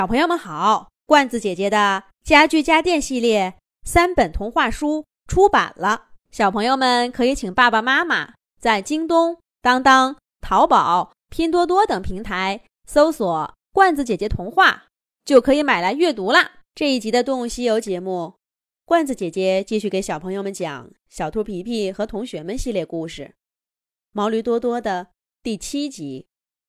小朋友们好，罐子姐姐的家具家电系列3本童话书出版了，小朋友们可以请爸爸妈妈在京东、当当、淘宝、拼多多等平台搜索罐子姐姐童话，就可以买来阅读啦。这一集的动物西游节目，罐子姐姐继续给小朋友们讲小兔皮皮和同学们系列故事，毛驴多多的第7集。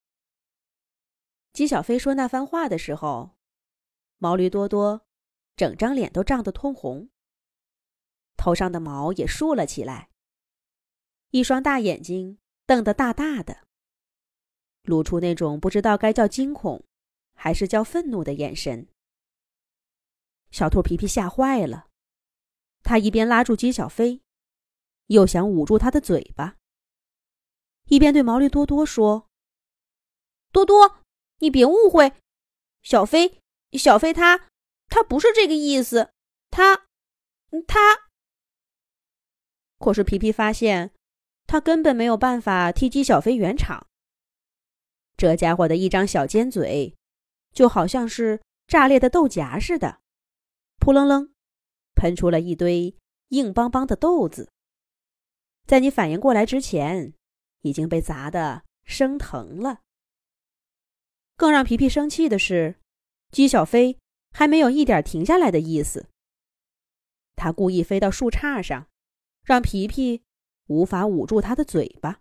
姬小飞说那番话的时候，毛驴多多整张脸都涨得通红，头上的毛也竖了起来，一双大眼睛瞪得大大的，露出那种不知道该叫惊恐还是叫愤怒的眼神。小兔皮皮吓坏了，他一边拉住姬小飞，又想捂住他的嘴巴，一边对毛驴多多说：多多，你别误会，小飞他不是这个意思，他。可是皮皮发现他根本没有办法替姬小飞圆场，这家伙的一张小尖嘴就好像是炸裂的豆荚似的，扑棱棱喷出了一堆硬邦邦的豆子，在你反应过来之前已经被砸得生疼了。更让皮皮生气的是，姬小飞还没有一点停下来的意思，他故意飞到树杈上，让皮皮无法捂住他的嘴巴。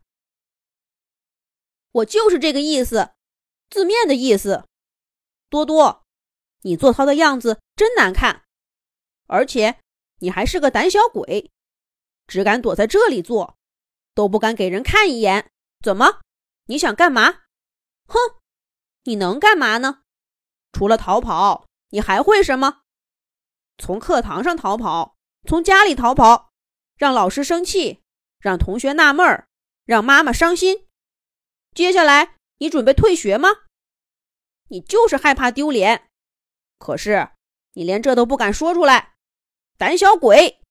我就是这个意思，字面的意思。多多，你做操的样子真难看，而且你还是个胆小鬼，只敢躲在这里做，都不敢给人看一眼。怎么？你想干嘛？哼，你能干嘛呢？除了逃跑，你还会什么？从课堂上逃跑，从家里逃跑，让老师生气，让同学纳闷，让妈妈伤心。接下来你准备退学吗？你就是害怕丢脸，可是你连这都不敢说出来，胆小鬼。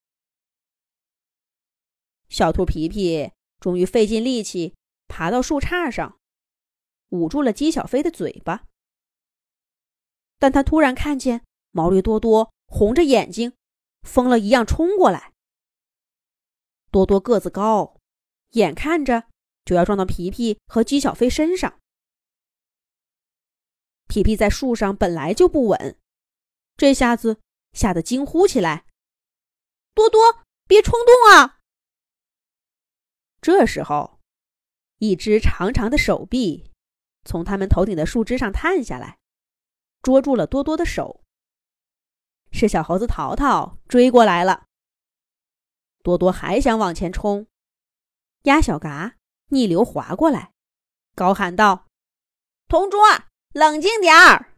小兔皮皮终于费尽力气爬到树杈上，捂住了姬小飞的嘴巴。但他突然看见毛驴多多红着眼睛，疯了一样冲过来。多多个子高，眼看着就要撞到皮皮和姬小飞身上。皮皮在树上本来就不稳，这下子吓得惊呼起来：多多，别冲动啊！这时候，一只长长的手臂从他们头顶的树枝上探下来，捉住了多多的手。是小猴子淘淘追过来了。多多还想往前冲，鸭小嘎逆流滑过来，高喊道：同桌，冷静点儿！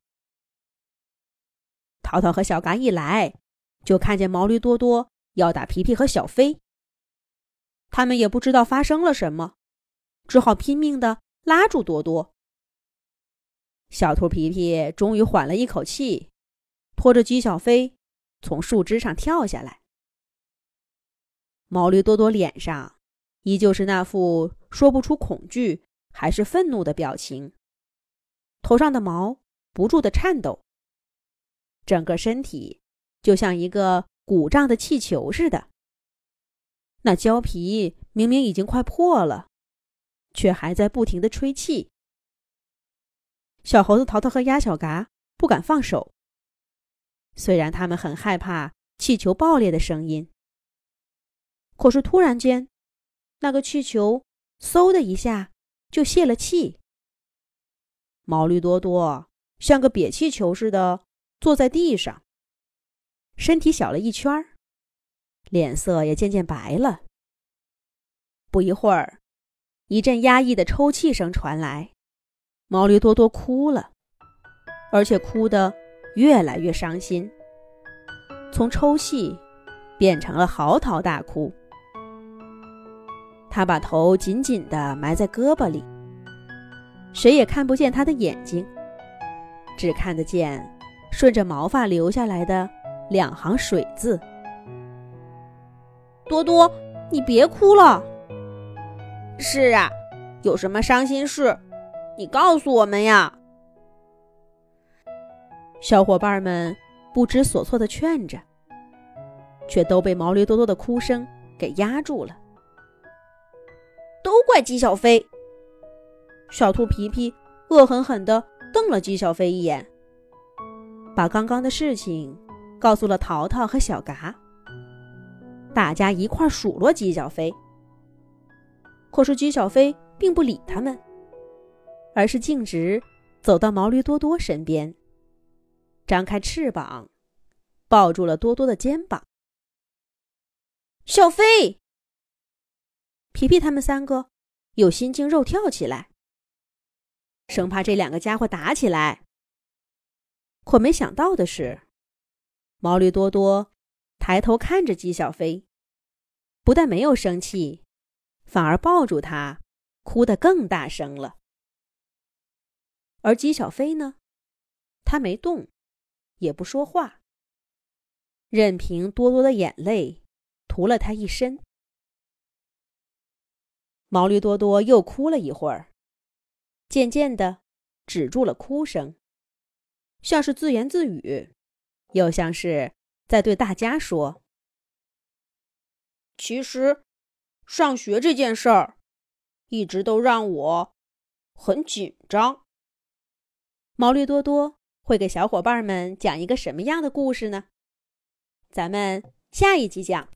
淘淘和小嘎一来，就看见毛驴多多要打皮皮和小飞。他们也不知道发生了什么，只好拼命地拉住多多。小兔皮皮终于缓了一口气，拖着姬小飞从树枝上跳下来。毛驴多多脸上依旧是那副说不出恐惧还是愤怒的表情，头上的毛不住地颤抖，整个身体就像一个鼓胀的气球似的。那胶皮明明已经快破了，却还在不停地吹气。小猴子淘淘和鸭小嘎不敢放手，虽然他们很害怕气球爆裂的声音，可是突然间，那个气球嗖的一下就泄了气。毛驴多多像个瘪气球似的坐在地上，身体小了一圈，脸色也渐渐白了。不一会儿，一阵压抑的抽泣声传来，毛驴多多哭了，而且哭得越来越伤心，从抽泣变成了嚎啕大哭。他把头紧紧地埋在胳膊里，谁也看不见他的眼睛，只看得见顺着毛发流下来的2行水渍。多多，你别哭了。是啊，有什么伤心事，你告诉我们呀。 小伙伴们不知所措地劝着，却都被毛驴多多的哭声给压住了。 都怪姬小飞！ 小兔皮皮恶狠狠地瞪了姬小飞一眼，把刚刚的事情告诉了淘淘和小嘎。大家一块数落姬小飞，可是姬小飞并不理他们，而是径直走到毛驴多多身边，张开翅膀抱住了多多的肩膀。 小飞！ 皮皮他们三个又心惊肉跳起来，生怕这两个家伙打起来。可没想到的是，毛驴多多抬头看着姬小飞，不但没有生气，反而抱住他，哭得更大声了。而姬小飞呢，他没动，也不说话，任凭多多的眼泪涂了他一身。毛驴多多又哭了一会儿，渐渐地止住了哭声，像是自言自语，又像是在对大家说： 其实上学这件事儿一直都让我很紧张。 毛驴多多会给小伙伴们讲一个什么样的故事呢？咱们下一集讲。